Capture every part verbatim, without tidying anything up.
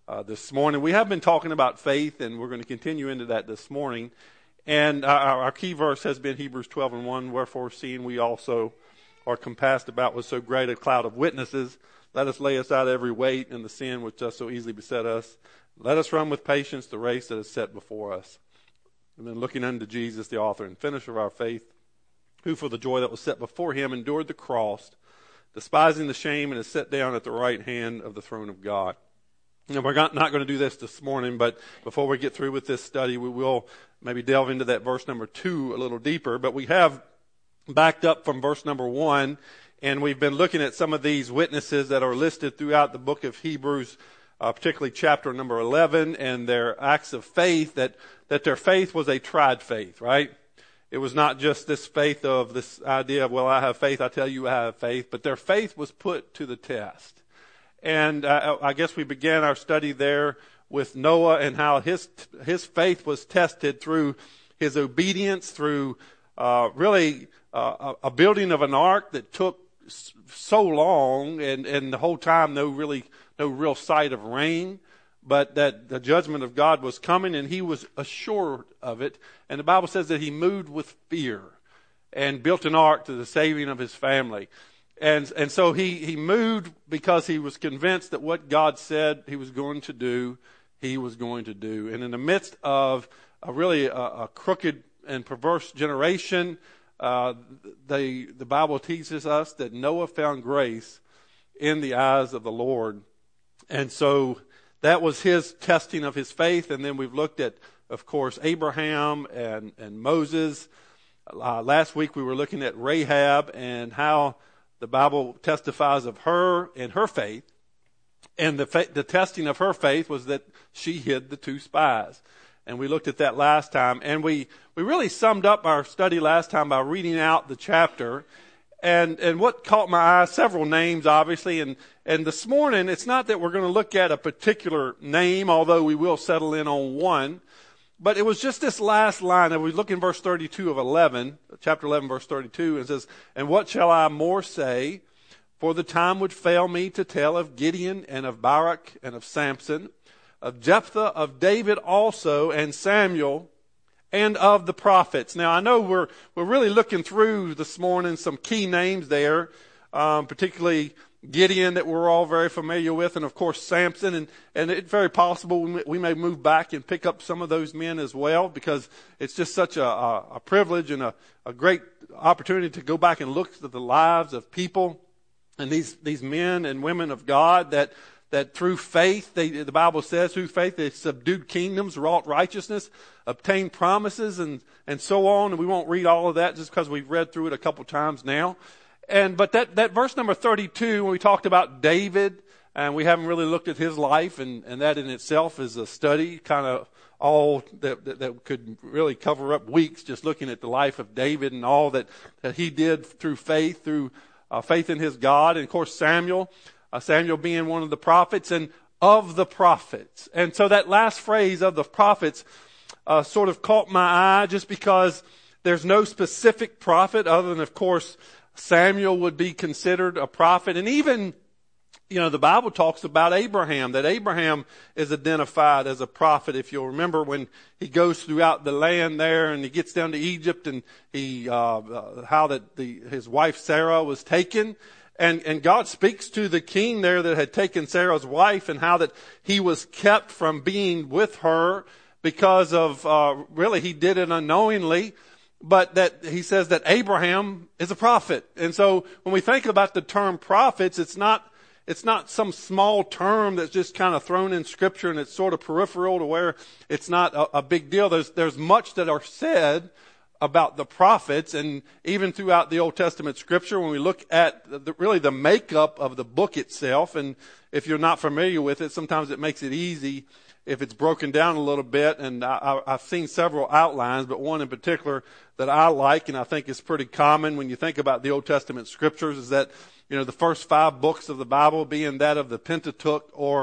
uh, this morning. We have been talking about faith, and we're going to continue into that this morning. And our, our key verse has been Hebrews twelve and one, wherefore seeing we also are compassed about with so great a cloud of witnesses, let us lay aside every weight and the sin which does so easily beset us. Let us run with patience the race that is set before us. And then looking unto Jesus, the author and finisher of our faith, who for the joy that was set before him endured the cross, despising the shame, and is set down at the right hand of the throne of God. Now, we're not, not going to do this this morning, but before we get through with this study, we will maybe delve into that verse number two a little deeper. But we have backed up from verse number one, and we've been looking at some of these witnesses that are listed throughout the book of Hebrews, uh, particularly chapter number eleven, and their acts of faith, that, that their faith was a tried faith, right? It was not just this faith of this idea of, well, I have faith, I tell you I have faith, but their faith was put to the test. And uh, I guess we began our study there with Noah and how his his faith was tested through his obedience, through uh, really uh, a building of an ark that took so long, and, and the whole time no really no real sight of rain, but that the judgment of God was coming, and he was assured of it. And the Bible says that he moved with fear and built an ark to the saving of his family. And and so he, he moved because he was convinced that what God said he was going to do, he was going to do. And in the midst of a really a, a crooked and perverse generation, uh, they, the Bible teaches us that Noah found grace in the eyes of the Lord. And so that was his testing of his faith. And then we've looked at, of course, Abraham and, and Moses. Uh, last week we were looking at Rahab and how the Bible testifies of her and her faith. And the, fa- the testing of her faith was that she hid the two spies. And we looked at that last time. And we, we really summed up our study last time by reading out the chapter. And, and what caught my eye, several names, obviously. And, and this morning, it's not that we're going to look at a particular name, although we will settle in on one. But it was just this last line. And we look in verse thirty-two of eleven, chapter eleven, verse thirty-two. It says, and what shall I more say? For the time would fail me to tell of Gideon and of Barak and of Samson, of Jephthah, of David also, and Samuel, and of the prophets. Now, I know we're we're really looking through this morning some key names there, um, particularly Gideon that we're all very familiar with, and of course Samson, and, and it's very possible we may, we may move back and pick up some of those men as well, because it's just such a, a, a privilege and a, a great opportunity to go back and look at the lives of people and these, these men and women of God that that through faith, they, the Bible says, through faith they subdued kingdoms, wrought righteousness, obtained promises, and, and so on. And we won't read all of that just because we've read through it a couple times now. And but that, that verse number thirty-two, when we talked about David, and we haven't really looked at his life, and, and that in itself is a study, kind of all that, that, that could really cover up weeks just looking at the life of David and all that, that he did through faith, through uh, faith in his God. And of course Samuel, uh, Samuel being one of the prophets, and of the prophets. And so that last phrase of the prophets uh, sort of caught my eye, just because there's no specific prophet other than, of course, Samuel would be considered a prophet. And even, you know, the Bible talks about Abraham, that Abraham is identified as a prophet. If you'll remember when he goes throughout the land there and he gets down to Egypt, and he, uh, uh how that the, his wife Sarah was taken. And, and God speaks to the king there that had taken Sarah's wife, and how that he was kept from being with her because of, uh, really he did it unknowingly. But that he says that Abraham is a prophet. And so when we think about the term prophets, it's not, it's not some small term that's just kind of thrown in scripture and it's sort of peripheral to where it's not a, a big deal. There's, there's much that are said about the prophets, and even throughout the Old Testament scripture, when we look at the, really the makeup of the book itself, and if you're not familiar with it, sometimes it makes it easy if it's broken down a little bit. And I, I've seen several outlines, but one in particular that I like, and I think is pretty common when you think about the Old Testament scriptures, is that, you know, the first five books of the Bible being that of the Pentateuch, or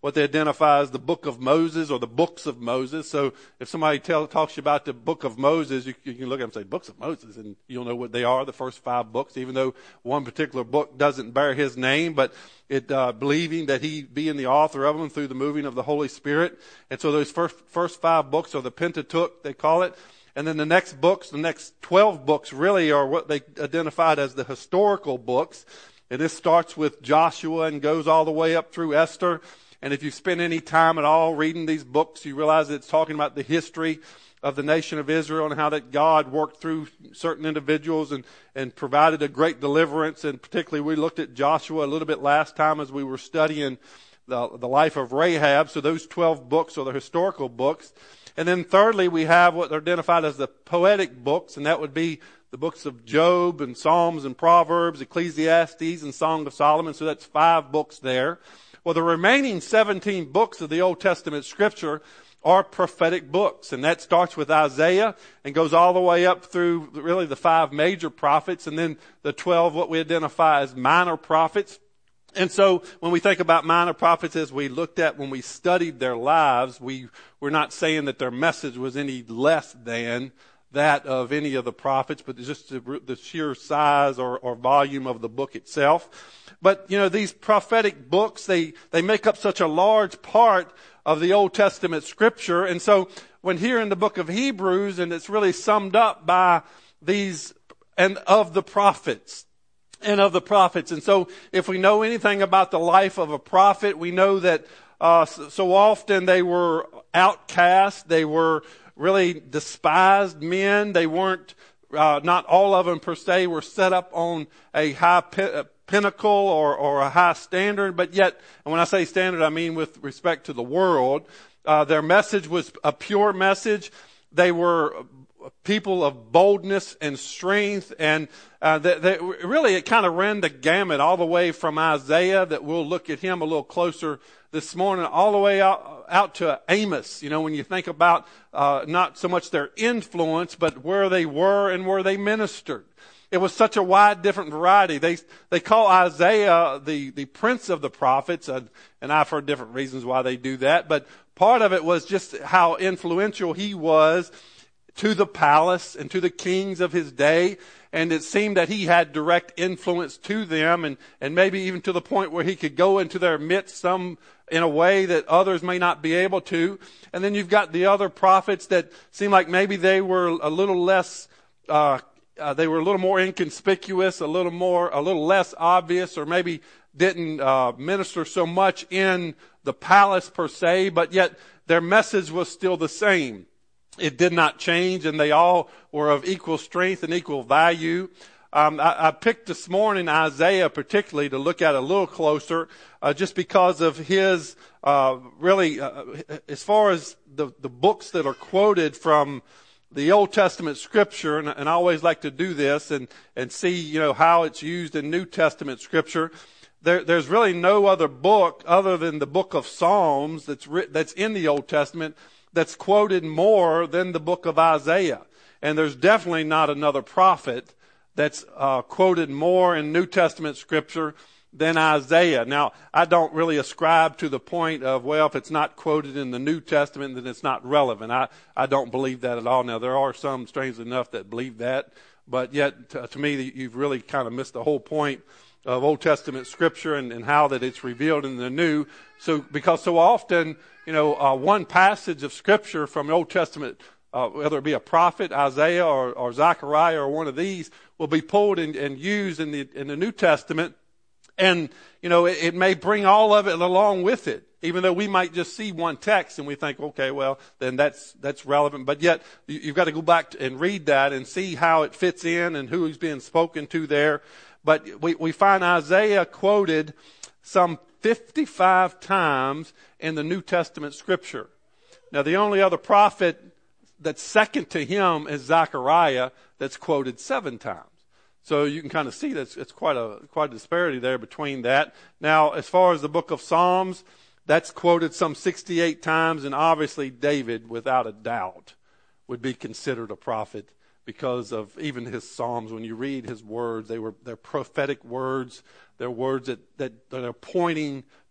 what they identify as the book of Moses or the books of Moses. So if somebody tell, talks to you about the book of Moses, you, you can look at them and say, books of Moses, and you'll know what they are, the first five books, even though one particular book doesn't bear his name, but it, uh, believing that he being the author of them through the moving of the Holy Spirit. And so those first, first five books are the Pentateuch, they call it. And then the next books, the next twelve books really are what they identified as the historical books. And this starts with Joshua and goes all the way up through Esther. And if you spend any time at all reading these books, you realize that it's talking about the history of the nation of Israel and how that God worked through certain individuals and, and provided a great deliverance. And particularly we looked at Joshua a little bit last time as we were studying the, the life of Rahab. So those twelve books are the historical books. And then thirdly, we have what are identified as the poetic books, and that would be the books of Job and Psalms and Proverbs, Ecclesiastes and Song of Solomon. So that's five books there. Well, the remaining seventeen books of the Old Testament Scripture are prophetic books, and that starts with Isaiah and goes all the way up through really the five major prophets, and then the twelve what we identify as minor prophets. And so when we think about minor prophets, as we looked at when we studied their lives, we we're not saying that their message was any less than that of any of the prophets, but just the, the sheer size or, or volume of the book itself. But, you know, these prophetic books, they, they make up such a large part of the Old Testament Scripture. And so when here in the book of Hebrews, and it's really summed up by these, and of the prophets, and of the prophets. And so if we know anything about the life of a prophet, we know that uh so often they were outcast, they were really despised men. They weren't, uh, not all of them per se were set up on a high pe- pinnacle or, or a high standard, but yet, and when I say standard, I mean with respect to the world, uh, their message was a pure message. They were people of boldness and strength, and uh, they, they, really it kind of ran the gamut all the way from Isaiah, that we'll look at him a little closer this morning, all the way out, out to Amos. You know, when you think about uh, not so much their influence, but where they were and where they ministered. It was such a wide, different variety. They they call Isaiah the, the prince of the prophets, and, and I've heard different reasons why they do that, but part of it was just how influential he was to the palace and to the kings of his day. And it seemed that he had direct influence to them, and, and maybe even to the point where he could go into their midst some in a way that others may not be able to. And then you've got the other prophets that seem like maybe they were a little less, uh, uh, they were a little more inconspicuous, a little more, a little less obvious, or maybe didn't uh, minister so much in the palace per se, but yet their message was still the same. It did not change, and they all were of equal strength and equal value. Um, I, I picked this morning Isaiah particularly to look at a little closer, uh, just because of his uh, really, uh, as far as the, the books that are quoted from the Old Testament Scripture, and, and I always like to do this and and see, you know, how it's used in New Testament Scripture. There, there's really no other book other than the book of Psalms that's writ, that's in the Old Testament that's quoted more than the book of Isaiah. And there's definitely not another prophet that's uh, quoted more in New Testament Scripture than Isaiah. Now, I don't really ascribe to the point of, well, if it's not quoted in the New Testament, then it's not relevant. I, I don't believe that at all. Now, there are some, strangely enough, that believe that. But yet, to, to me, you've really kind of missed the whole point of Old Testament Scripture and, and how that it's revealed in the New. So, because so often, you know, uh, one passage of Scripture from the Old Testament, uh, whether it be a prophet, Isaiah, or, or Zechariah, or one of these, will be pulled and, and used in the in the New Testament, and you know, it, it may bring all of it along with it, even though we might just see one text and we think, okay, well, then that's that's relevant. But yet, you, you've got to go back and read that and see how it fits in and who is being spoken to there. But we, we find Isaiah quoted some fifty-five times in the New Testament Scripture. Now, the only other prophet that's second to him is Zechariah, that's quoted seven times. So you can kind of see that it's quite a quite a disparity there between that. Now, as far as the book of Psalms, that's quoted some sixty-eight times, and obviously David, without a doubt, would be considered a prophet because of even his Psalms. When you read his words, they were they're prophetic words. They're words that, that, that are pointing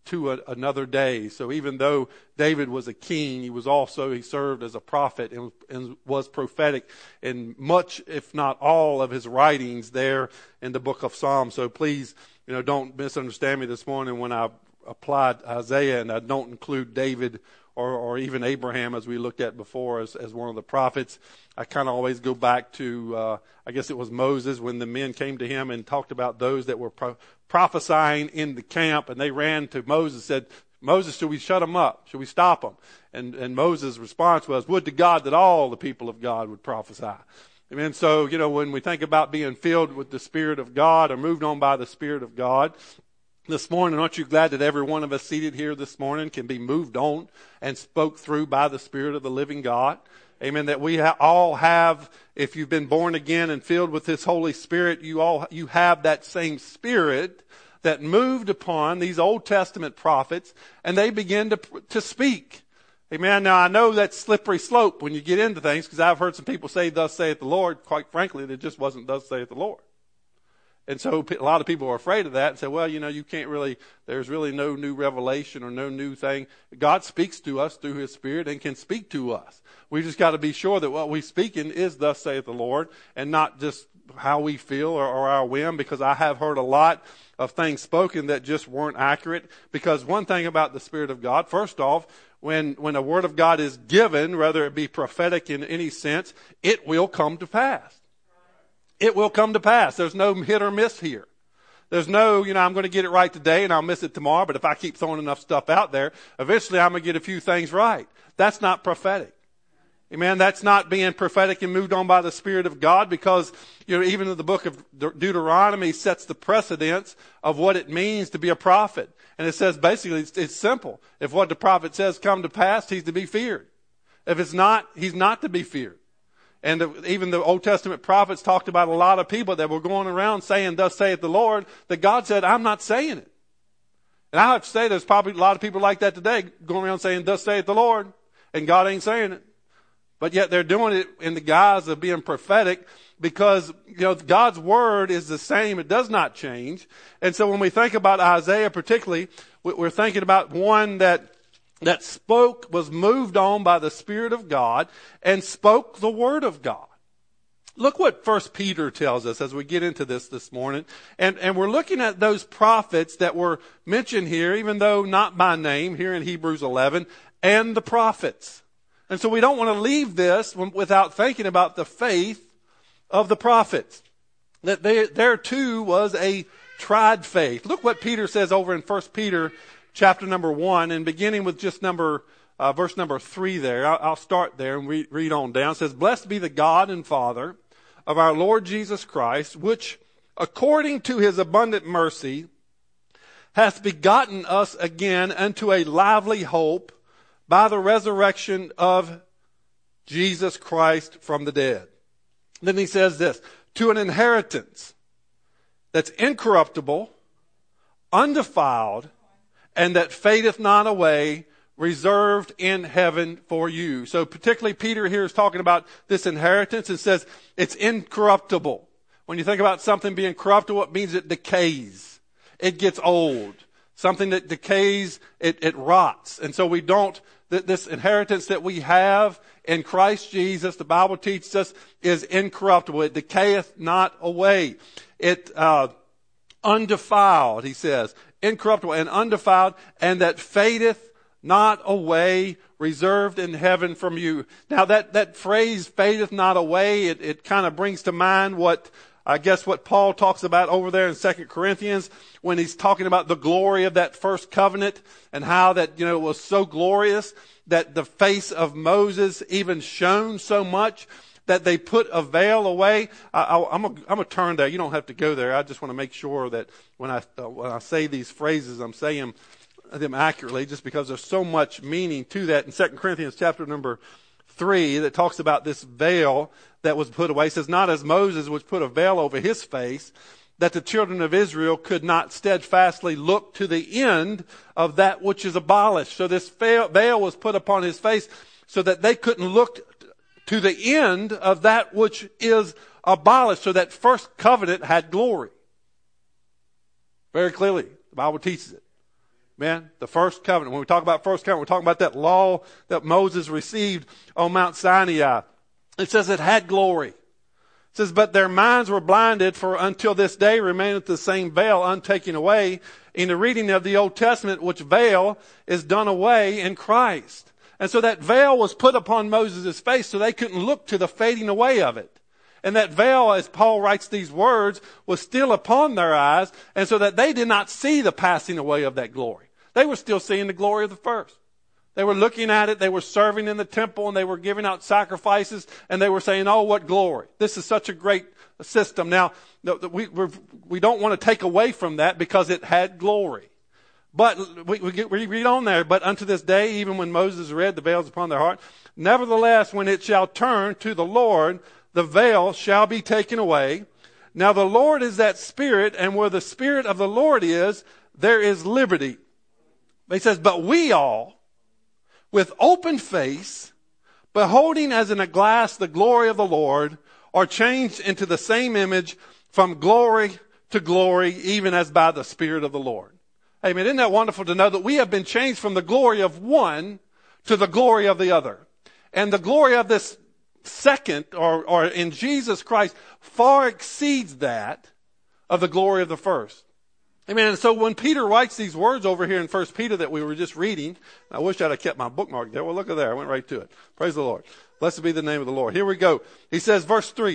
to a, another day. So even though David was a king, he was also, he served as a prophet and, and was prophetic in much, if not all, of his writings there in the book of Psalms. So please, you know, don't misunderstand me this morning when I applied Isaiah, and I don't include David or, or even Abraham, as we looked at before, as, as one of the prophets. I kind of always go back to, uh, I guess it was Moses, when the men came to him and talked about those that were pro- prophesying in the camp, and they ran to Moses and said, Moses, should we shut them up? Should we stop them? And, and Moses' response was, would to God that all the people of God would prophesy. Amen. So, you know, when we think about being filled with the Spirit of God or moved on by the Spirit of God, this morning, aren't you glad that every one of us seated here this morning can be moved on and spoke through by the Spirit of the living God? Amen. That we ha- all have, if you've been born again and filled with His Holy Spirit, you all, you have that same Spirit that moved upon these Old Testament prophets, and they begin to, to speak. Amen. Now, I know that's slippery slope when you get into things, because I've heard some people say, thus saith the Lord. Quite frankly, it just wasn't thus saith the Lord. And so a lot of people are afraid of that and say, well, you know, you can't really, there's really no new revelation or no new thing. God speaks to us through His Spirit and can speak to us. We just got to be sure that what we're speaking is thus saith the Lord, and not just how we feel or, or our whim, because I have heard a lot of things spoken that just weren't accurate. Because one thing about the Spirit of God, first off, when, when a word of God is given, whether it be prophetic in any sense, it will come to pass. It will come to pass. There's no hit or miss here. There's no, you know, I'm going to get it right today and I'll miss it tomorrow, but if I keep throwing enough stuff out there, eventually I'm going to get a few things right. That's not prophetic. Amen. That's not being prophetic and moved on by the Spirit of God, because, you know, even the book of De- Deuteronomy sets the precedence of what it means to be a prophet. And it says basically it's, it's simple. If what the prophet says come to pass, he's to be feared. If it's not, he's not to be feared. And the, even the Old Testament prophets talked about a lot of people that were going around saying, thus saith the Lord, that God said, I'm not saying it. And I have to say there's probably a lot of people like that today going around saying, thus saith the Lord, and God ain't saying it. But yet they're doing it in the guise of being prophetic, because, you know, God's word is the same. It does not change. And so when we think about Isaiah particularly, we're thinking about one that that spoke, was moved on by the Spirit of God and spoke the Word of God. Look what First Peter tells us as we get into this this morning. And, and we're looking at those prophets that were mentioned here, even though not by name, here in Hebrews eleven, and the prophets. And so we don't want to leave this without thinking about the faith of the prophets. That they, there too was a tried faith. Look what Peter says over in First Peter chapter number one, and beginning with just number, uh, verse number three there. I'll, I'll start there and read, read on down. It says, blessed be the God and Father of our Lord Jesus Christ, which according to His abundant mercy hath begotten us again unto a lively hope by the resurrection of Jesus Christ from the dead. Then he says this, to an inheritance that's incorruptible, undefiled, and that fadeth not away, reserved in heaven for you. So particularly Peter here is talking about this inheritance and says it's incorruptible. When you think about something being corruptible, it means it decays. It gets old. Something that decays, it, it rots. And so we don't, th- this inheritance that we have in Christ Jesus, the Bible teaches us, is incorruptible. It decayeth not away. It, uh, undefiled, he says. Incorruptible and undefiled, and that fadeth not away, reserved in heaven from you. Now that, that phrase, fadeth not away, it, it kind of brings to mind what, I guess what Paul talks about over there in Second Corinthians, when he's talking about the glory of that first covenant, and how that, you know, it was so glorious that the face of Moses even shone so much that they put a veil away. I, I, I'm going to turn there. You don't have to go there. I just want to make sure that when I, uh, when I say these phrases, I'm saying them accurately, just because there's so much meaning to that. In Second Corinthians chapter number three, that talks about this veil that was put away. It says, not as Moses which put a veil over his face, that the children of Israel could not steadfastly look to the end of that which is abolished. So this veil was put upon his face so that they couldn't look to the end of that which is abolished. So that first covenant had glory. Very clearly, the Bible teaches it. Man, the first covenant. When we talk about first covenant, we're talking about that law that Moses received on Mount Sinai. It says it had glory. It says, but their minds were blinded, for until this day remaineth the same veil untaken away. In the reading of the Old Testament, which veil is done away in Christ. And so that veil was put upon Moses' face so they couldn't look to the fading away of it. And that veil, as Paul writes these words, was still upon their eyes, and so that they did not see the passing away of that glory. They were still seeing the glory of the first. They were looking at it, they were serving in the temple, and they were giving out sacrifices, and they were saying, oh, what glory. This is such a great system. Now, we we're, we don't want to take away from that because it had glory. But we, we, get, we read on there, but unto this day, even when Moses read, the veil is upon their heart. Nevertheless, when it shall turn to the Lord, the veil shall be taken away. Now the Lord is that Spirit, and where the Spirit of the Lord is, there is liberty. He says, but we all, with open face, beholding as in a glass the glory of the Lord, are changed into the same image from glory to glory, even as by the Spirit of the Lord. Amen. Isn't that wonderful to know that we have been changed from the glory of one to the glory of the other? And the glory of this second, or, or in Jesus Christ, far exceeds that of the glory of the first. Amen. And so when Peter writes these words over here in First Peter that we were just reading, I wish I'd have kept my bookmark there. Well, look at there. I went right to it. Praise the Lord. Blessed be the name of the Lord. Here we go. He says, verse three,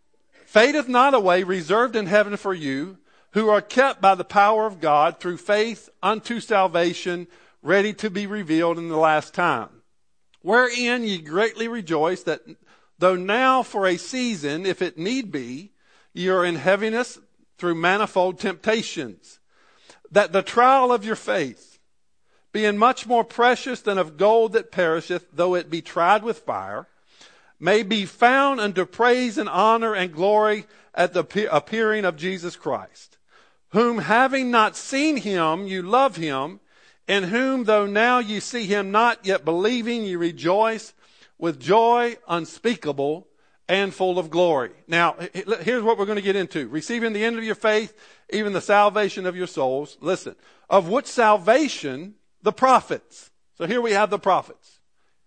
fadeth not away, reserved in heaven for you, who are kept by the power of God through faith unto salvation, ready to be revealed in the last time. Wherein ye greatly rejoice, that though now for a season, if it need be, ye are in heaviness through manifold temptations, that the trial of your faith, being much more precious than of gold that perisheth, though it be tried with fire, may be found unto praise and honor and glory at the appearing of Jesus Christ, whom having not seen him, you love him, in whom though now you see him not, yet believing you rejoice with joy unspeakable and full of glory. Now, here's what we're going to get into. Receiving the end of your faith, even the salvation of your souls. Listen, of which salvation the prophets. So here we have the prophets.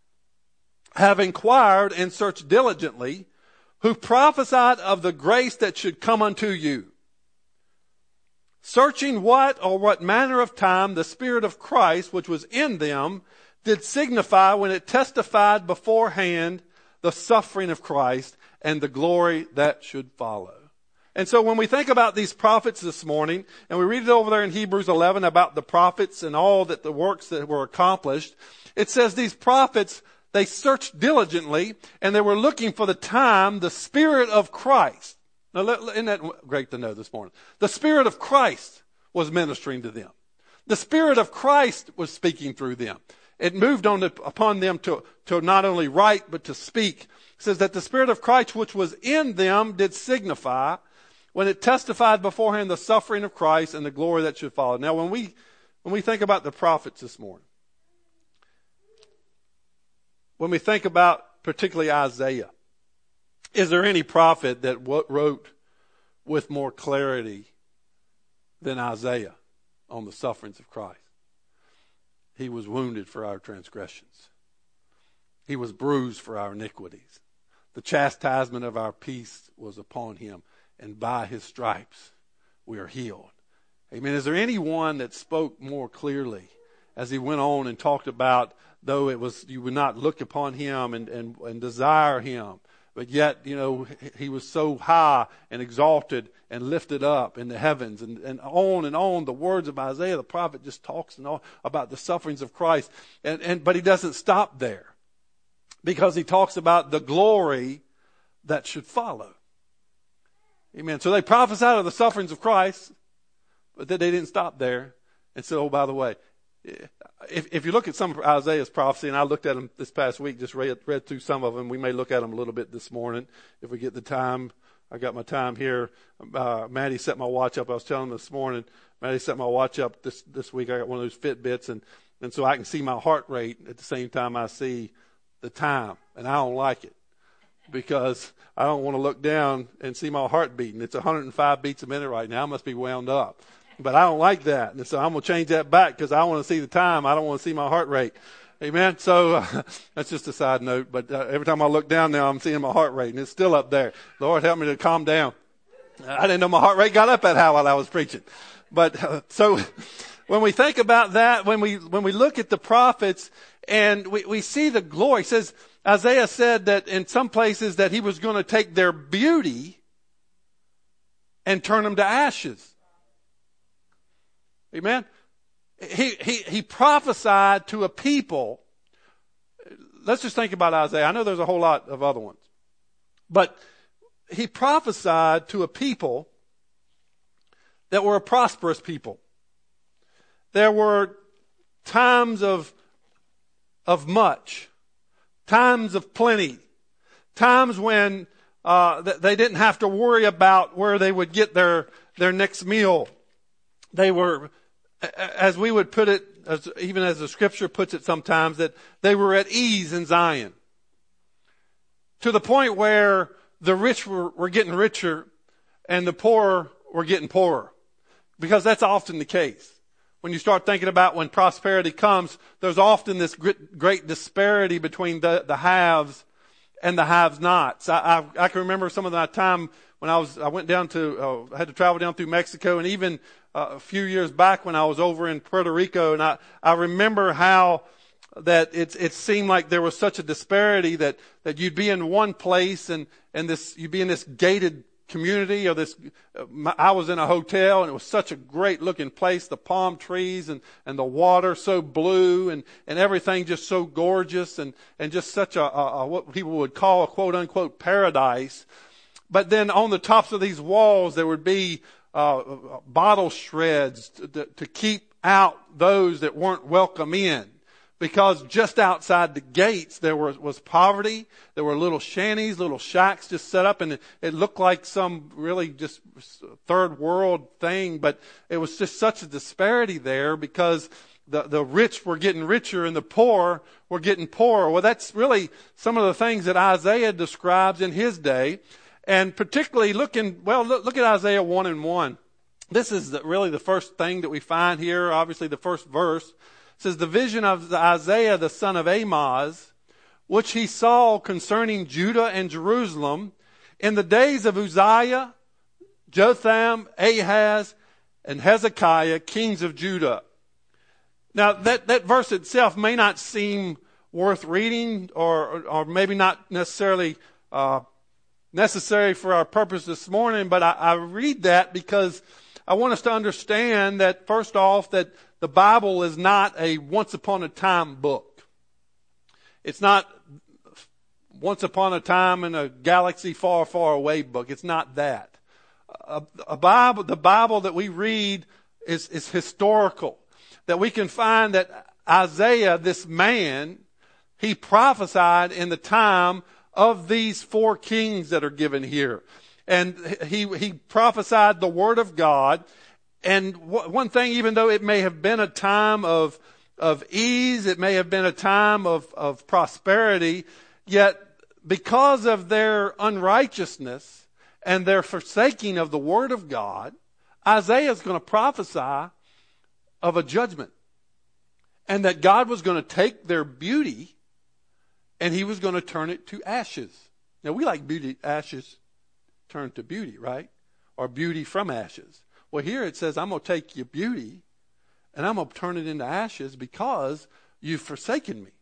Have inquired and searched diligently, who prophesied of the grace that should come unto you. Searching what or what manner of time the Spirit of Christ, which was in them, did signify when it testified beforehand the suffering of Christ and the glory that should follow. And so when we think about these prophets this morning, and we read it over there in Hebrews eleven about the prophets and all that the works that were accomplished, it says these prophets, they searched diligently and they were looking for the time the Spirit of Christ. Now, isn't that great to know this morning? The Spirit of Christ was ministering to them. The Spirit of Christ was speaking through them. It moved on to, upon them to, to not only write, but to speak. It says that the Spirit of Christ, which was in them, did signify when it testified beforehand the suffering of Christ and the glory that should follow. Now, when we, when we think about the prophets this morning, when we think about particularly Isaiah, is there any prophet that wrote with more clarity than Isaiah on the sufferings of Christ? He was wounded for our transgressions. He was bruised for our iniquities. The chastisement of our peace was upon him, and by his stripes we are healed. Amen. Is there anyone that spoke more clearly as he went on and talked about, though it was, you would not look upon him and, and, and desire him, but yet, you know, he was so high and exalted and lifted up in the heavens, and, and on and on. The words of Isaiah, the prophet, just talks and all about the sufferings of Christ. And, and, but he doesn't stop there, because he talks about the glory that should follow. Amen. So they prophesied of the sufferings of Christ, but then they didn't stop there and said, oh, by the way, if, if you look at some of Isaiah's prophecy, and I looked at them this past week, just read, read through some of them. We may look at them a little bit this morning if we get the time. I got my time here. Uh, Maddie set my watch up. I was telling him this morning, Maddie set my watch up this, this week. I got one of those Fitbits, and, and so I can see my heart rate at the same time I see the time. And I don't like it, because I don't want to look down and see my heart beating. It's one hundred five beats a minute right now. I must be wound up. But I don't like that. And so I'm going to change that back because I want to see the time. I don't want to see my heart rate. Amen. So uh, that's just a side note. But uh, every time I look down now, I'm seeing my heart rate, and it's still up there. Lord, help me to calm down. I didn't know my heart rate got up that high while I was preaching. But uh, so when we think about that, when we when we look at the prophets and we, we see the glory, it says, Isaiah said that in some places that he was going to take their beauty and turn them to ashes. Amen. He, he, he prophesied to a people. Let's just think about Isaiah. I know there's a whole lot of other ones, but he prophesied to a people that were a prosperous people. There were times of, of much, times of plenty, times when uh, they didn't have to worry about where they would get their, their next meal. They were, as we would put it, as, even as the scripture puts it sometimes, that they were at ease in Zion. To the point where the rich were, were getting richer and the poor were getting poorer. Because that's often the case. When you start thinking about when prosperity comes, there's often this great, great disparity between the, the haves and the have-nots. I, I, I can remember some of that time when I was, I went down to, uh, I had to travel down through Mexico, and even uh, a few years back when I was over in Puerto Rico, and I, I remember how that it, it seemed like there was such a disparity that, that you'd be in one place and, and this, you'd be in this gated community or this, I was in a hotel and it was such a great looking place, the palm trees and, and the water so blue and, and everything just so gorgeous and, and just such a, a, a, what people would call a quote unquote paradise. But then on the tops of these walls, there would be, uh, bottle shreds to, to, to keep out those that weren't welcome in. Because just outside the gates there was, was poverty. There were little shanties, little shacks just set up, and it, it looked like some really just third world thing. But it was just such a disparity there because the, the rich were getting richer and the poor were getting poorer. Well, that's really some of the things that Isaiah describes in his day. And particularly looking, well, look, look at Isaiah one and one. This is the, really the first thing that we find here, obviously the first verse. It says, the vision of Isaiah the son of Amoz, which he saw concerning Judah and Jerusalem in the days of Uzziah, Jotham, Ahaz, and Hezekiah, kings of Judah. Now, that, that verse itself may not seem worth reading or, or maybe not necessarily uh, necessary for our purpose this morning, but I, I read that because I want us to understand that, first off, that the Bible is not a once upon a time book. It's not once upon a time in a galaxy far, far away book. It's not that. A, a Bible, the Bible that we read is, is historical. That we can find that Isaiah, this man, he prophesied in the time of these four kings that are given here. And he, he prophesied the word of God. And one thing, even though it may have been a time of, of ease, it may have been a time of, of prosperity, yet because of their unrighteousness and their forsaking of the word of God, Isaiah is going to prophesy of a judgment. And that God was going to take their beauty and he was going to turn it to ashes. Now we like beauty, ashes turned to beauty, right? Or beauty from ashes. Well, here it says, I'm going to take your beauty and I'm going to turn it into ashes because you've forsaken me.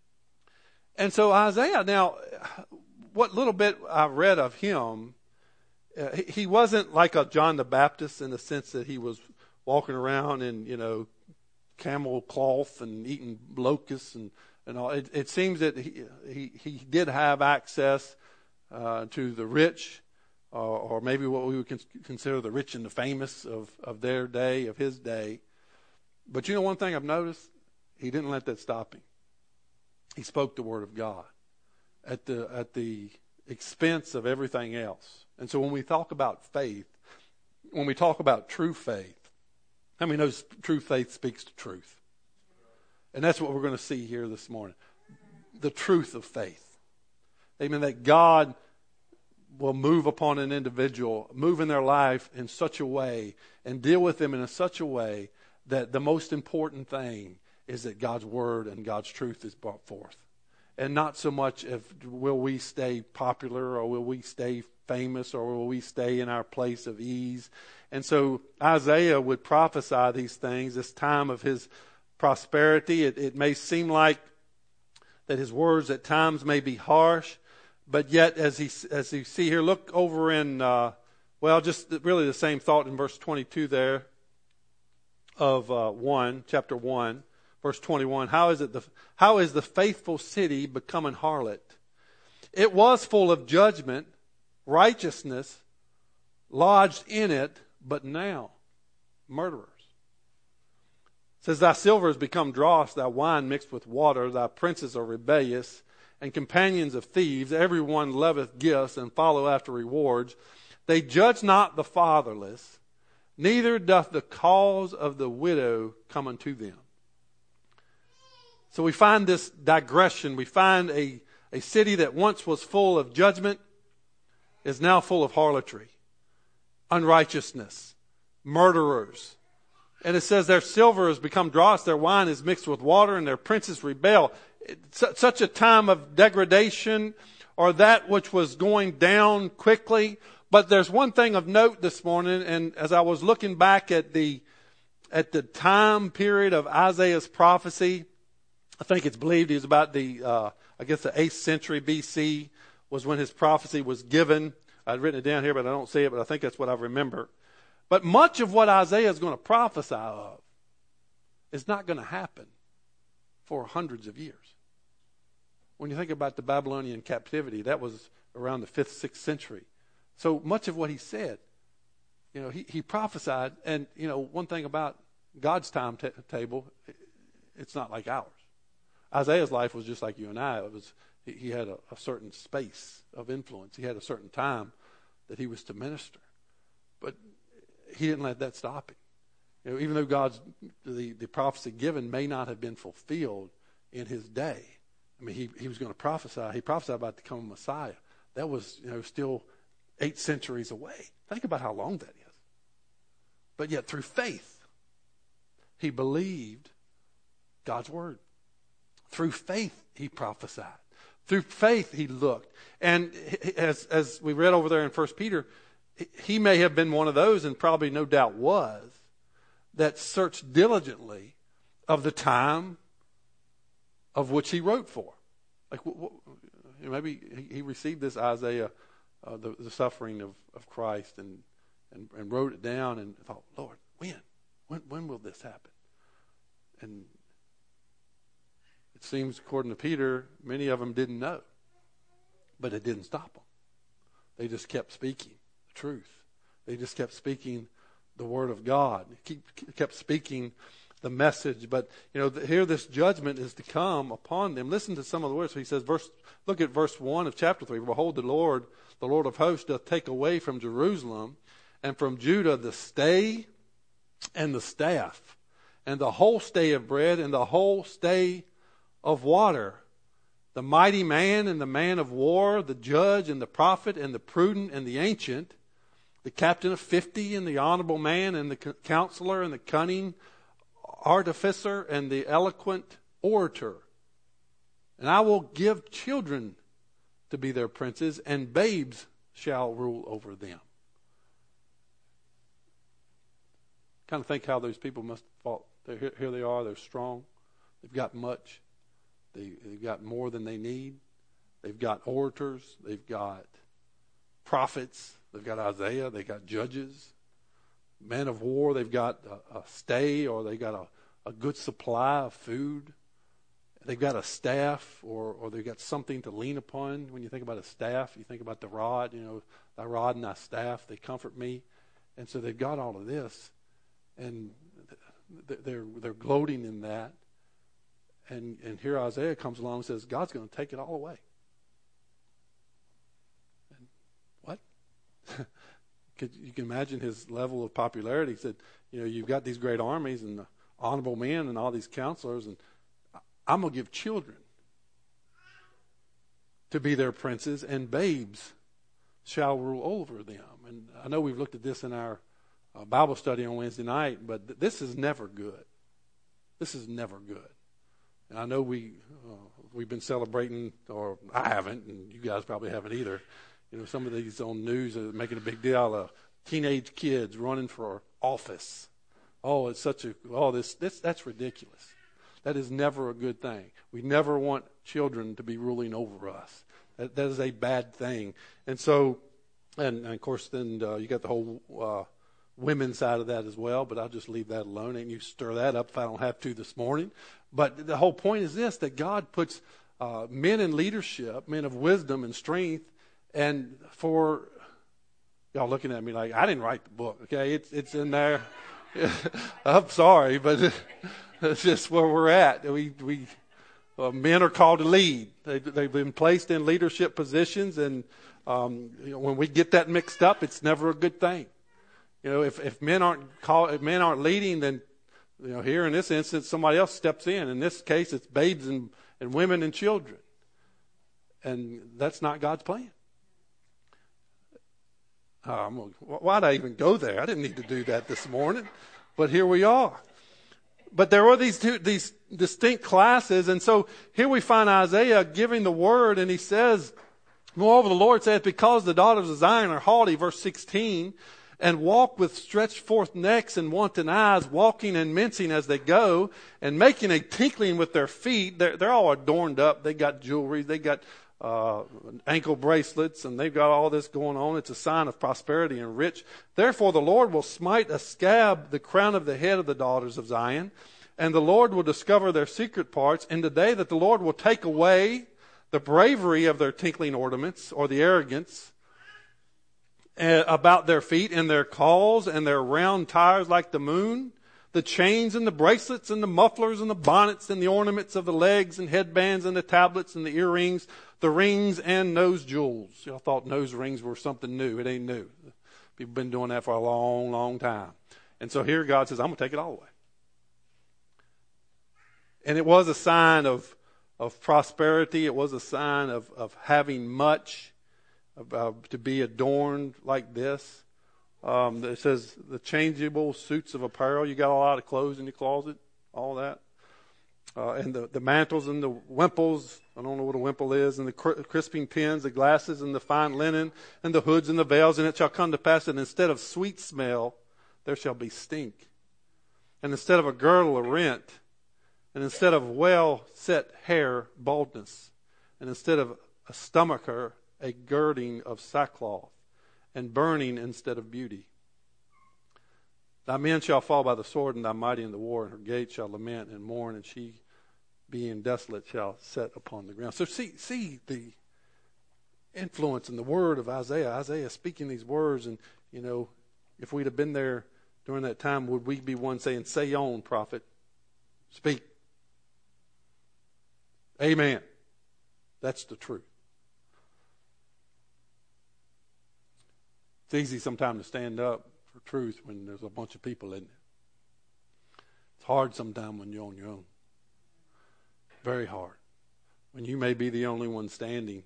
And so Isaiah, now, what little bit I read of him, uh, he wasn't like a John the Baptist in the sense that he was walking around in, you know, camel cloth and eating locusts and, and all. It, it seems that he, he, he did have access uh, to the rich. Or, or maybe what we would consider the rich and the famous of, of their day, of his day. But you know one thing I've noticed? He didn't let that stop him. He spoke the word of God at the at the expense of everything else. And so when we talk about faith, when we talk about true faith, how many knows true faith speaks to truth? And that's what we're going to see here this morning. The truth of faith. Amen. That God will move upon an individual, move in their life in such a way and deal with them in such a way that the most important thing is that God's word and God's truth is brought forth. And not so much if will we stay popular or will we stay famous or will we stay in our place of ease. And so Isaiah would prophesy these things, this time of his prosperity. It, it may seem like that his words at times may be harsh, but yet as he as you see here, look over in, uh, well, just really the same thought in verse twenty-two there of uh, one, chapter one. Verse twenty-one, how is it the how is the faithful city become an harlot? It was full of judgment, righteousness lodged in it, but now murderers. It says, thy silver has become dross, thy wine mixed with water, thy princes are rebellious, and companions of thieves. Everyone loveth gifts and follow after rewards. They judge not the fatherless, neither doth the cause of the widow come unto them. So we find this digression. We find a, a city that once was full of judgment is now full of harlotry, unrighteousness, murderers. And it says their silver has become dross, their wine is mixed with water, and their princes rebel. It's such a time of degradation, or that which was going down quickly. But there's one thing of note this morning, and as I was looking back at the at the time period of Isaiah's prophecy, I think it's believed he was about the, uh, I guess the eighth century B C was when his prophecy was given. I'd written it down here, but I don't see it, but I think that's what I remember. But much of what Isaiah is going to prophesy of is not going to happen for hundreds of years. When you think about the Babylonian captivity, that was around the fifth, sixth century. So much of what he said, you know, he, he prophesied, and, you know, one thing about God's timetable, it's not like ours. Isaiah's life was just like you and I. It was he, he had a, a certain space of influence. He had a certain time that he was to minister, but he didn't let that stop him. You know, even though God's the, the prophecy given may not have been fulfilled in his day. I mean, he, he was going to prophesy. He prophesied about the coming Messiah. That was, you know, still eight centuries away. Think about how long that is. But yet, through faith, he believed God's word. Through faith, he prophesied. Through faith, he looked. And as as we read over there in First Peter, he may have been one of those, and probably no doubt was, that searched diligently of the time of which he wrote for. Like maybe he received this Isaiah, uh, the, the suffering of, of Christ, and, and and wrote it down and thought, Lord, when? When when will this happen? And it seems, according to Peter, many of them didn't know. But it didn't stop them. They just kept speaking the truth. They just kept speaking the word of God. Keep, kept speaking the message. But, you know, here this judgment is to come upon them. Listen to some of the words. So he says, verse, look at verse one of chapter three. Behold, the Lord, the Lord of hosts, doth take away from Jerusalem and from Judah the stay and the staff, and the whole stay of bread, and the whole stay of water, the mighty man and the man of war, the judge and the prophet and the prudent and the ancient, the captain of fifty and the honorable man and the counselor and the cunning artificer and the eloquent orator. And I will give children to be their princes, and babes shall rule over them. Kind of think how those people must have fought. They're, here, here they are, they're strong, they've got much. They, they've got more than they need. They've got orators. They've got prophets. They've got Isaiah. They've got judges. Men of war. They've got a, a stay, or they've got a, a good supply of food. They've got a staff, or, or they've got something to lean upon. When you think about a staff, you think about the rod. You know, thy rod and thy staff, they comfort me. And so they've got all of this. And they're, they're gloating in that. And, and here Isaiah comes along and says, God's going to take it all away. And what? Could, you can imagine his level of popularity. He said, you know, you've got these great armies and the honorable men and all these counselors, and I'm going to give children to be their princes, and babes shall rule over them. And I know we've looked at this in our uh, Bible study on Wednesday night, but th- this is never good. This is never good. And I know we, uh, we've been celebrating, or I haven't, and you guys probably haven't either. You know, some of these on news are making a big deal of teenage kids running for office. Oh, it's such a, oh, this, this, that's ridiculous. That is never a good thing. We never want children to be ruling over us. That, that is a bad thing. And so, and, and of course, then uh, you got the whole uh, women's side of that as well, but I'll just leave that alone. And you stir that up if I don't have to this morning. But the whole point is this, that God puts uh, men in leadership, men of wisdom and strength, and for, y'all looking at me like, I didn't write the book, okay? It's, it's in there. I'm sorry, but it's just where we're at. We, we uh, men are called to lead. They, they've been placed in leadership positions, and um, you know, when we get that mixed up, it's never a good thing. You know, if, if men aren't call, if men aren't leading, then you know, here in this instance, somebody else steps in. In this case, it's babes and, and women and children, and that's not God's plan. Oh, I'm gonna, why'd I even go there? I didn't need to do that this morning, but here we are. But there were these two, these distinct classes, and so here we find Isaiah giving the word, and he says, moreover, the Lord saith, because the daughters of Zion are haughty, verse sixteen, and walk with stretched forth necks and wanton eyes, walking and mincing as they go, and making a tinkling with their feet. They're, they're all adorned up. They got jewelry. They got uh, ankle bracelets, and they've got all this going on. It's a sign of prosperity and rich. Therefore, the Lord will smite a scab the crown of the head of the daughters of Zion, and the Lord will discover their secret parts in the day that the Lord will take away the bravery of their tinkling ornaments, or the arrogance uh, about their feet, and their cauls and their round tires like the moon, the chains and the bracelets and the mufflers and the bonnets and the ornaments of the legs and headbands and the tablets and the earrings, the rings and nose jewels. Y'all thought nose rings were something new. It ain't new. People have been doing that for a long, long time. And so here God says, I'm going to take it all away. And it was a sign of, of prosperity. It was a sign of, of having much, of, uh, to be adorned like this. Um, it says the changeable suits of apparel. You got a lot of clothes in your closet, all that. Uh, and the, the mantles and the wimples. I don't know what a wimple is. And the cr- crisping pins, the glasses and the fine linen and the hoods and the veils. And it shall come to pass that instead of sweet smell, there shall be stink. And instead of a girdle, a rent. And instead of well set hair, baldness. And instead of a stomacher, a girding of sackcloth. And burning instead of beauty. Thy men shall fall by the sword, and thy mighty in the war, and her gates shall lament and mourn, and she, being desolate, shall set upon the ground. So see, see the influence and the word of Isaiah. Isaiah speaking these words, and you know, if we'd have been there during that time, would we be one saying, "Say on, prophet, speak"? Amen. That's the truth. It's easy sometimes to stand up for truth when there's a bunch of people in it. It's hard sometimes when you're on your own. Very hard. When you may be the only one standing.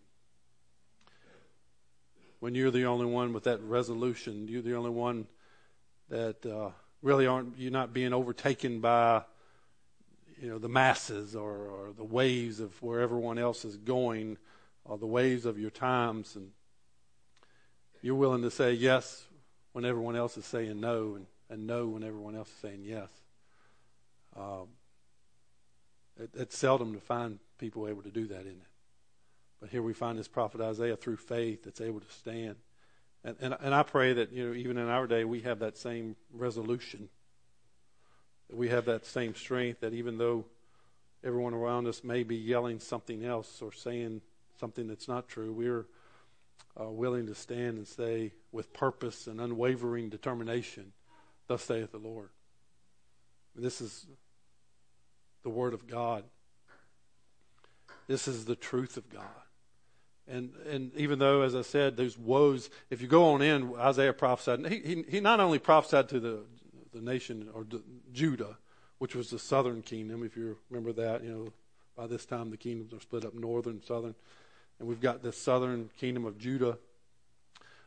When you're the only one with that resolution. You're the only one that uh, really aren't, you're not being overtaken by, you know, the masses or, or the waves of where everyone else is going, or the waves of your times, and you're willing to say yes when everyone else is saying no, and, and no when everyone else is saying yes. Um, it, it's seldom to find people able to do that, isn't it? But here we find this prophet Isaiah through faith that's able to stand. And, and, and I pray that, you know, even in our day, we have that same resolution. That we have that same strength, that even though everyone around us may be yelling something else or saying something that's not true, we're Uh, willing to stand and say with purpose and unwavering determination, thus saith the Lord. This is the word of God. This is the truth of God. And and even though, as I said, those woes, if you go on in, Isaiah prophesied, he he, he not only prophesied to the the nation, or the, Judah, which was the southern kingdom, if you remember that, you know, by this time the kingdoms are split up, northern, southern. And we've got this southern kingdom of Judah.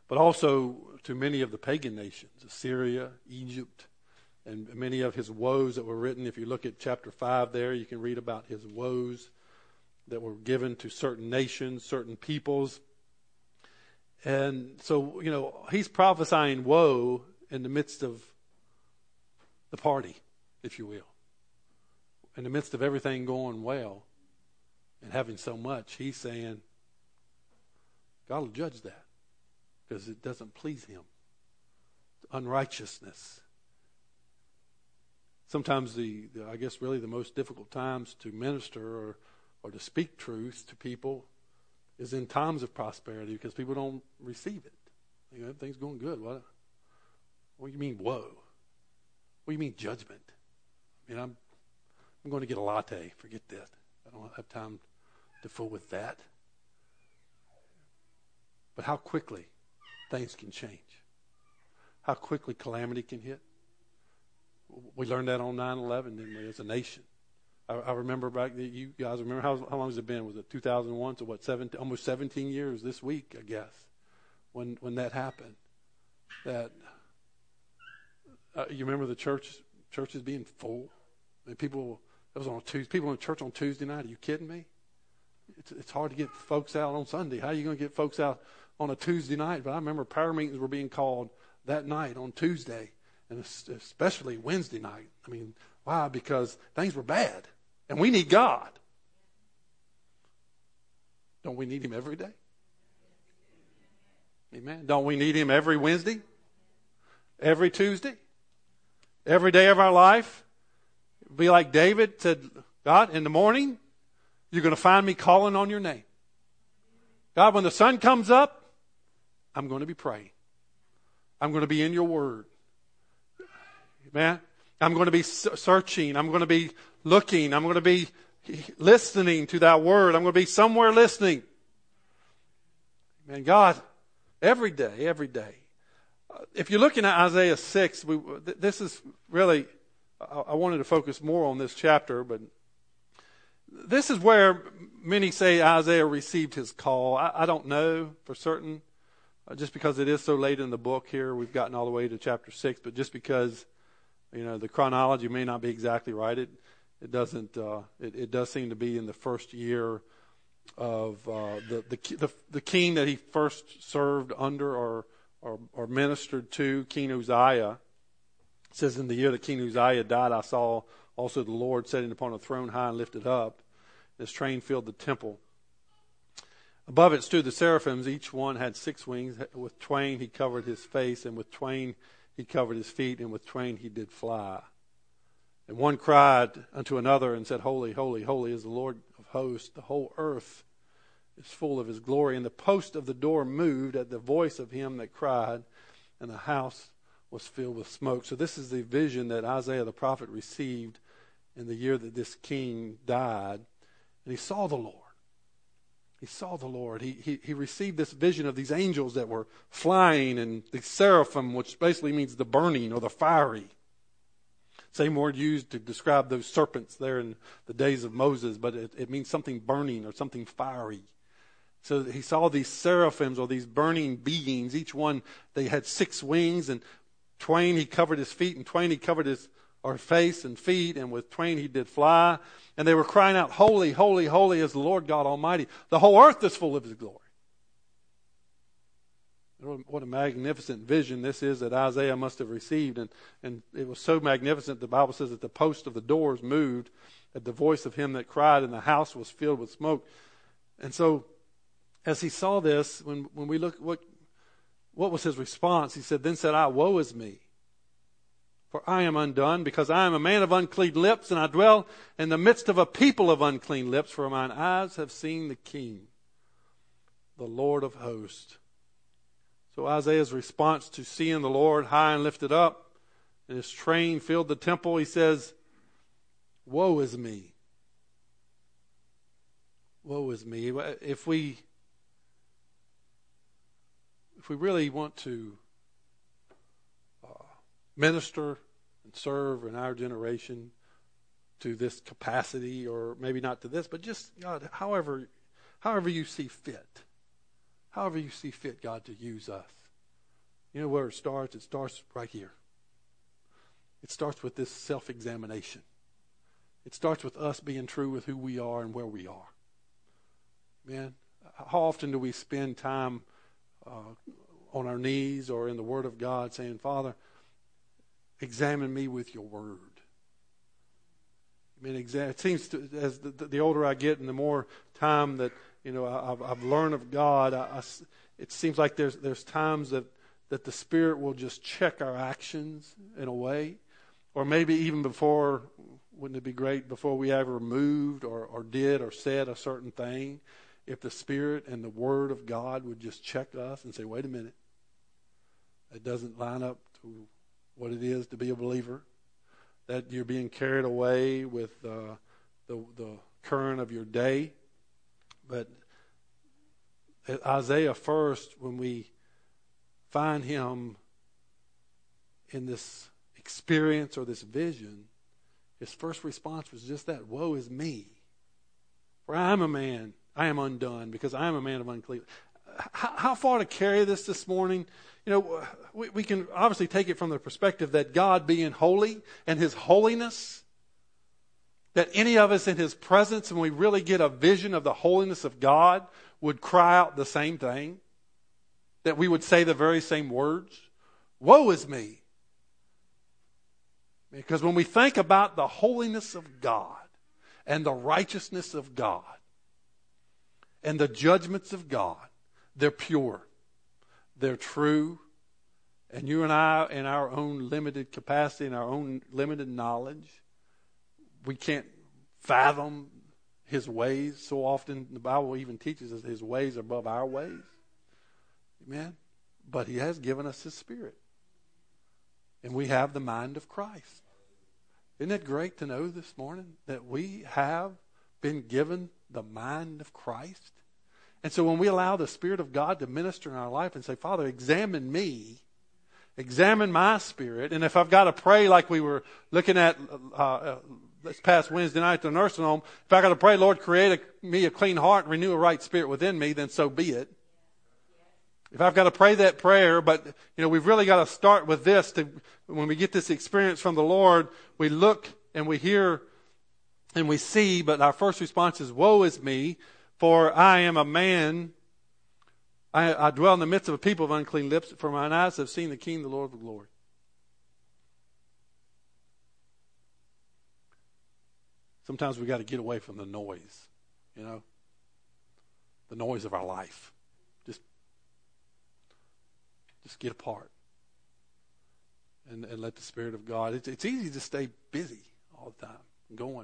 but also to many of the pagan nations, Assyria, Egypt, and many of his woes that were written. If you look at chapter five there, you can read about his woes that were given to certain nations, certain peoples. And so, you know, he's prophesying woe in the midst of the party, if you will. In the midst of everything going well and having so much, he's saying, God will judge that because it doesn't please him. Unrighteousness. Sometimes the, the, I guess really the most difficult times to minister or, or to speak truth to people is in times of prosperity because people don't receive it. You know, everything's going good. What, what do you mean, woe? What do you mean, judgment? I mean, I'm, I'm going to get a latte. Forget that. I don't have time to fool with that. But how quickly things can change. How quickly calamity can hit. We learned that on nine eleven, didn't we, as a nation? I, I remember back, you guys remember, how, how long has it been? Was it two thousand one? So what, seventeen, almost seventeen years this week, I guess, when when that happened. That, uh, you remember the church, churches being full? I mean, people, it was on a Tuesday, people in church on Tuesday night. Are you kidding me? It's, it's hard to get folks out on Sunday. How are you going to get folks out on a Tuesday night? But I remember prayer meetings were being called that night on Tuesday, and especially Wednesday night. I mean, why? Because things were bad, and we need God. Don't we need him every day? Amen. Don't we need him every Wednesday? Every Tuesday? Every day of our life? Be like David said, God, in the morning, you're going to find me calling on your name. God, when the sun comes up, I'm going to be praying. I'm going to be in your word. Amen. I'm going to be searching. I'm going to be looking. I'm going to be listening to that word. I'm going to be somewhere listening. Man, God, every day, every day. If you're looking at Isaiah six, we, this is really, I, I wanted to focus more on this chapter, but this is where many say Isaiah received his call. I, I don't know for certain, uh, just because it is so late in the book here. We've gotten all the way to chapter six, but just because, you know, the chronology may not be exactly right, it it doesn't. Uh, it, it does seem to be in the first year of uh, the, the the the king that he first served under or or, or ministered to, King Uzziah. It says, in the year that King Uzziah died, I saw also the Lord sitting upon a throne high and lifted up. His train filled the temple. Above it stood the seraphims. Each one had six wings. With twain he covered his face, and with twain he covered his feet, and with twain he did fly. And one cried unto another and said, Holy, holy, holy is the Lord of hosts. The whole earth is full of his glory. And the post of the door moved at the voice of him that cried, and the house was filled with smoke. So this is the vision that Isaiah the prophet received in the year that this king died. And he saw the Lord. He saw the Lord. He, he, he received this vision of these angels that were flying, and the seraphim, which basically means the burning or the fiery. Same word used to describe those serpents there in the days of Moses, but it, it means something burning or something fiery. So he saw these seraphims or these burning beings. Each one, they had six wings, and twain he covered his feet, and twain he covered his or face and feet, and with twain he did fly. And they were crying out, Holy, holy, holy is the Lord God Almighty. The whole earth is full of his glory. What a magnificent vision this is that Isaiah must have received. And, and it was so magnificent, the Bible says that the post of the doors moved at the voice of him that cried, and the house was filled with smoke. And so, as he saw this, when, when we look, what, what was his response? He said, Then said I, Woe is me, for I am undone, because I am a man of unclean lips, and I dwell in the midst of a people of unclean lips, for mine eyes have seen the King, the Lord of hosts. So Isaiah's response to seeing the Lord high and lifted up, and his train filled the temple, he says, Woe is me. Woe is me. If we, if we really want to minister and serve in our generation to this capacity, or maybe not to this, but just, God, however, however you see fit, however you see fit, God, to use us. You know where it starts? It starts right here. It starts with this self-examination. It starts with us being true with who we are and where we are. Man, how often do we spend time uh, on our knees or in the Word of God saying, Father, examine me with your Word. I mean, it seems to, as the, the older I get and the more time that, you know, I've, I've learned of God, I, I, it seems like there's there's times that, that the Spirit will just check our actions in a way. Or maybe even before, wouldn't it be great, before we ever moved or, or did or said a certain thing, if the Spirit and the Word of God would just check us and say, wait a minute, that doesn't line up to what it is to be a believer. That you're being carried away with uh, the, the current of your day. But Isaiah first, when we find him in this experience or this vision, his first response was just that, woe is me. For I am a man, I am undone, because I am a man of unclean. How, how far to carry this this morning? You know, we, we can obviously take it from the perspective that God being holy and his holiness, that any of us in his presence, when we really get a vision of the holiness of God, would cry out the same thing, that we would say the very same words. Woe is me. Because when we think about the holiness of God and the righteousness of God and the judgments of God, they're pure, they're true, and you and I, in our own limited capacity, in our own limited knowledge, we can't fathom his ways. So often the Bible even teaches us his ways are above our ways. Amen? But he has given us his Spirit. And we have the mind of Christ. Isn't it great to know this morning that we have been given the mind of Christ? And so when we allow the Spirit of God to minister in our life and say, Father, examine me, examine my spirit, and if I've got to pray like we were looking at uh, this past Wednesday night at the nursing home, if I've got to pray, Lord, create a, me a clean heart and renew a right spirit within me, then so be it. If I've got to pray that prayer, but you know, we've really got to start with this. To, when we get this experience from the Lord, we look and we hear and we see, but our first response is, woe is me, for I am a man. I, I dwell in the midst of a people of unclean lips, for mine eyes have seen the King, the Lord of glory. Sometimes we got to get away from the noise, you know, the noise of our life. Just Just get apart and, and let the Spirit of God. It's, it's easy to stay busy all the time, going.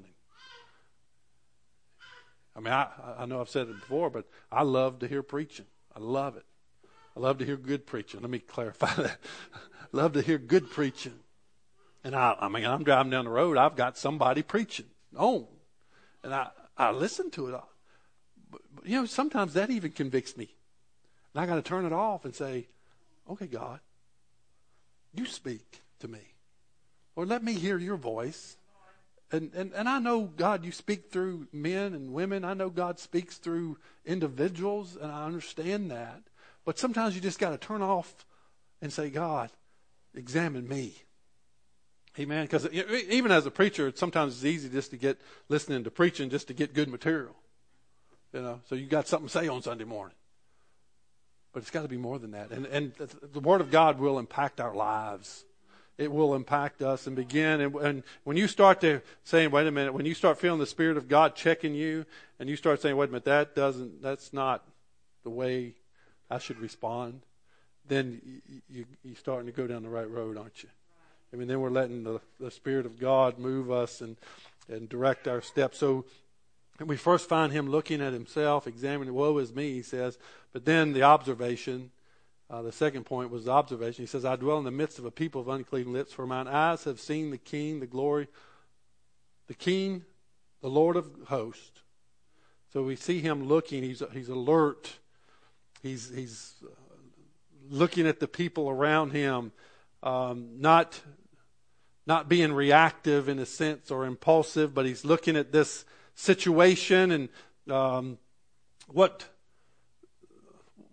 I mean, I, I know I've said it before, but I love to hear preaching. I love it. I love to hear good preaching. Let me clarify that. Love to hear good preaching. And I, I mean, I'm driving down the road. I've got somebody preaching on, and I, I listen to it. But, but, you know, sometimes that even convicts me. And I got to turn it off and say, okay, God, you speak to me. Or let me hear your voice. And, and and I know, God, you speak through men and women. I know God speaks through individuals, and I understand that. But sometimes you just got to turn off and say, God, examine me. Amen. Because even as a preacher, sometimes it's easy just to get listening to preaching just to get good material. You know, so you got something to say on Sunday morning. But it's got to be more than that. And and the Word of God will impact our lives. It will impact us and begin. And, and when you start to saying, wait a minute, when you start feeling the Spirit of God checking you, and you start saying, wait a minute, that doesn't, that's not the way I should respond, then you, you, you're starting to go down the right road, aren't you? I mean, then we're letting the, the Spirit of God move us and, and direct our steps. So we first find him looking at himself, examining, woe is me, he says. But then the observation, uh, the second point was the observation. He says, I dwell in the midst of a people of unclean lips, for mine eyes have seen the King, the glory, the King, the Lord of hosts. So we see him looking. He's he's alert. He's he's looking at the people around him, um, not not being reactive in a sense or impulsive, but he's looking at this situation and um, what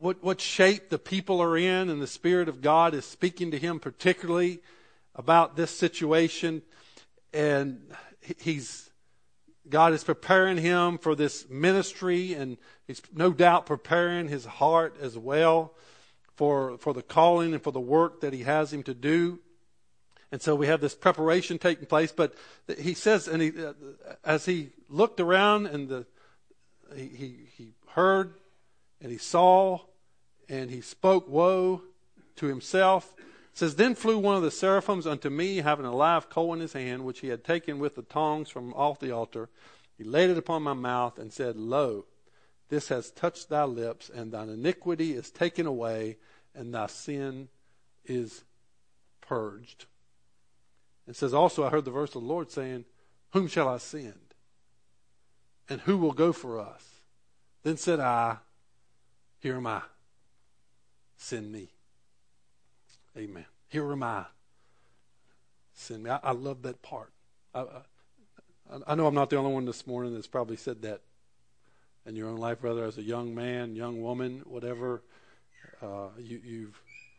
what, what shape the people are in, and the Spirit of God is speaking to him particularly about this situation. And he's, God is preparing him for this ministry, and he's no doubt preparing his heart as well for, for the calling and for the work that he has him to do. And so we have this preparation taking place. But he says, and he, uh, as he looked around, and the, he, he, he heard and he saw and he spoke woe to himself. It says, then flew one of the seraphims unto me, having a live coal in his hand, which he had taken with the tongs from off the altar. He laid it upon my mouth and said, Lo, this has touched thy lips, and thine iniquity is taken away, and thy sin is purged. It says also, I heard the verse of the Lord saying, whom shall I send? And who will go for us? Then said I, here am I. Send me. Amen. Here am I. Send me. I, I love that part. I, I, I know I'm not the only one this morning that's probably said that in your own life, whether as a young man, young woman, whatever. Uh, you, you've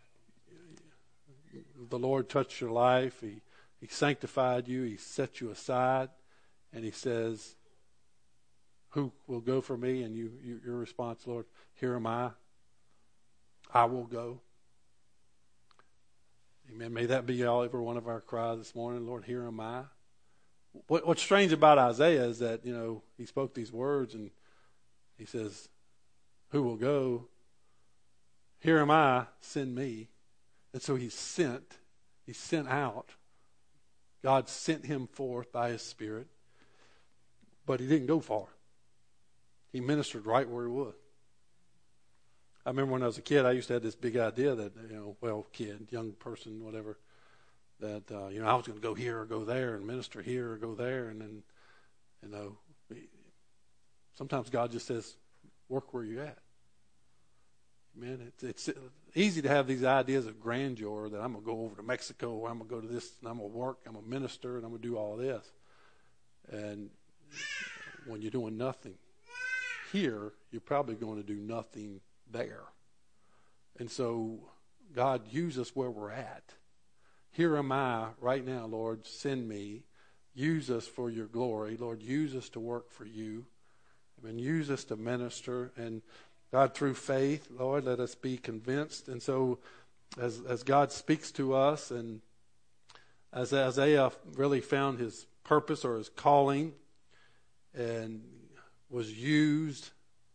the Lord touched your life. He He sanctified you. He set you aside. And he says, who will go for me? And you, you, your response, Lord, here am I. I will go. Amen. May that be all, every one of our cries this morning. Lord, here am I. What, what's strange about Isaiah is that, you know, he spoke these words and he says, who will go? Here am I, send me. And so he's sent. He's sent out. God sent him forth by his Spirit. But he didn't go far. He ministered right where he was. I remember when I was a kid, I used to have this big idea that, you know, well, kid, young person, whatever, that, uh, you know, I was going to go here or go there and minister here or go there. And then, you know, sometimes God just says, work where you're at. Man, it's, it's easy to have these ideas of grandeur that I'm going to go over to Mexico, or I'm going to go to this, and I'm going to work, I'm going to minister, and I'm going to do all this. And when you're doing nothing here, you're probably going to do nothing there. And so God, use us where we're at. Here am I right now, Lord, send me. Use us for your glory. Lord, use us to work for you. And use us to minister. And God, through faith, Lord, let us be convinced. And so as as God speaks to us, and as Isaiah really found his purpose or his calling and was used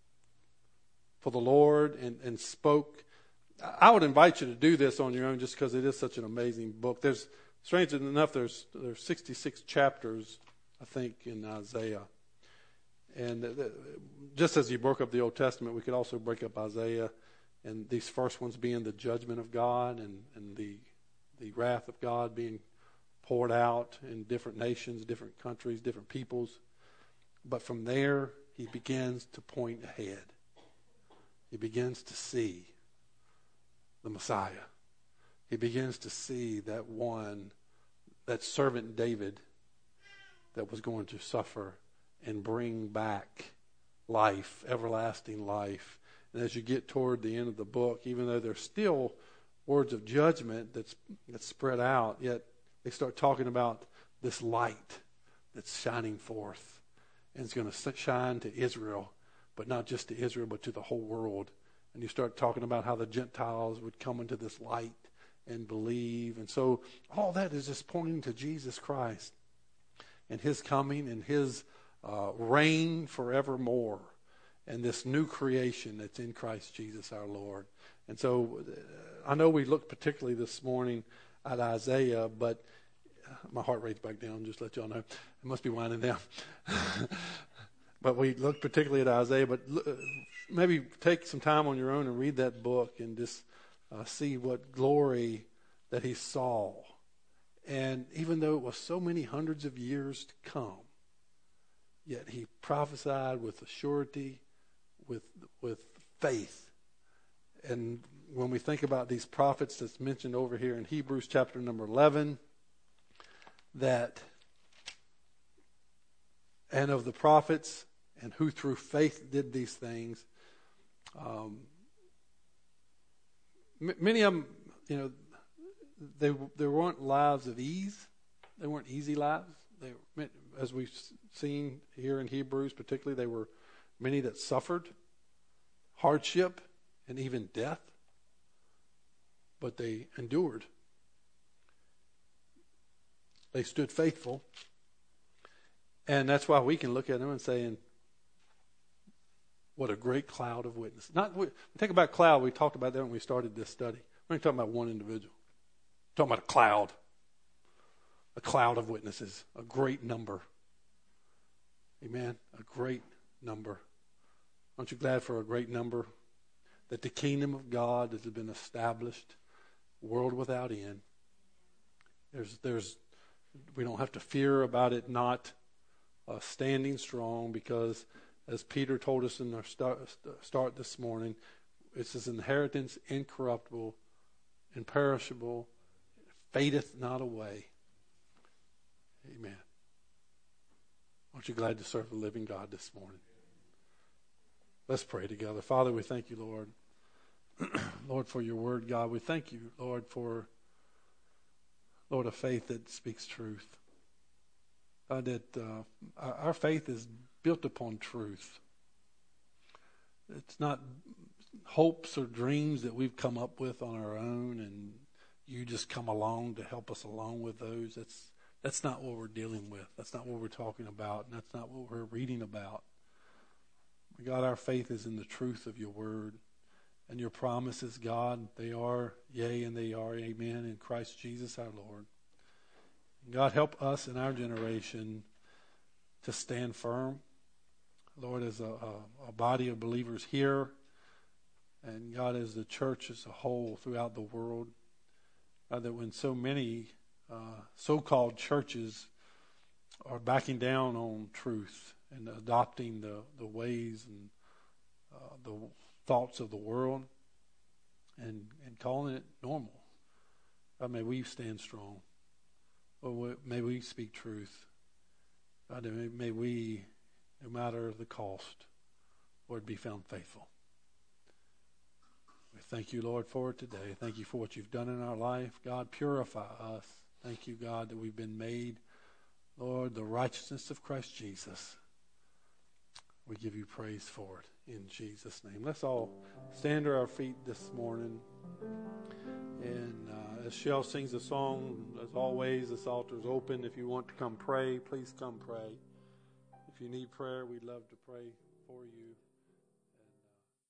for the Lord and, and spoke, I would invite you to do this on your own just because it is such an amazing book. There's, strangely enough, there's there's sixty-six chapters, I think, in Isaiah. And just as you broke up the Old Testament, we could also break up Isaiah, and these first ones being the judgment of God and, and the the wrath of God being poured out in different nations, different countries, different peoples. But from there, he begins to point ahead. He begins to see the Messiah. He begins to see that one, that servant David that was going to suffer and bring back life, everlasting life. And as you get toward the end of the book, even though there's still words of judgment that's that's spread out, yet they start talking about this light that's shining forth. And it's going to shine to Israel, but not just to Israel, but to the whole world. And you start talking about how the Gentiles would come into this light and believe. And so all that is just pointing to Jesus Christ and his coming and his uh, reign forevermore, and this new creation that's in Christ Jesus our Lord. And so uh, I know we looked particularly this morning at Isaiah, but my heart rate's back down, just to let y'all know. It must be winding down. But we looked particularly at Isaiah, but uh, maybe take some time on your own and read that book and just uh, see what glory that he saw. And even though it was so many hundreds of years to come, yet he prophesied with surety, with with faith. And when we think about these prophets that's mentioned over here in Hebrews chapter number eleven, that and of the prophets and who through faith did these things, um, m- many of them, you know, they they weren't lives of ease. They weren't easy lives. They, were, as we've seen here in Hebrews, particularly, they were many that suffered hardship and even death, but they endured. They stood faithful, and that's why we can look at them and say, "What a great cloud of witnesses!" Not we think about cloud. We talked about that when we started this study. We're not talking about one individual. We're talking about a cloud, a cloud of witnesses, a great number. Amen. A great number. Aren't you glad for a great number? That the kingdom of God has been established, world without end. There's, there's, we don't have to fear about it not uh, standing strong, because, as Peter told us in our start, start this morning, it's his inheritance, incorruptible, imperishable, fadeth not away. Amen. Aren't you glad to serve the living God this morning? Let's pray together. Father, we thank you, Lord. Lord, for your word, God. We thank you, Lord, for, Lord, a faith that speaks truth. God, that uh, our, our faith is built upon truth. It's not hopes or dreams that we've come up with on our own, and you just come along to help us along with those. That's that's not what we're dealing with. That's not what we're talking about, and that's not what we're reading about. God, our faith is in the truth of your word and your promises, God. They are yea and they are amen in Christ Jesus our Lord. God, help us in our generation to stand firm, Lord, as a, a, a body of believers here, and God, as the church as a whole throughout the world. God, that when so many uh, so-called churches are backing down on truth and adopting the, the ways and uh, the thoughts of the world and, and calling it normal, God, may we stand strong. Or may we speak truth. God, may, may we, no matter the cost, Lord, be found faithful. We thank you, Lord, for it today. Thank you for what you've done in our life. God, purify us. Thank you, God, that we've been made, Lord, the righteousness of Christ Jesus. We give you praise for it in Jesus' name. Let's all stand to our feet this morning. And uh, as Shell sings a song, as always, this altar is open. If you want to come pray, please come pray. If you need prayer, we'd love to pray for you.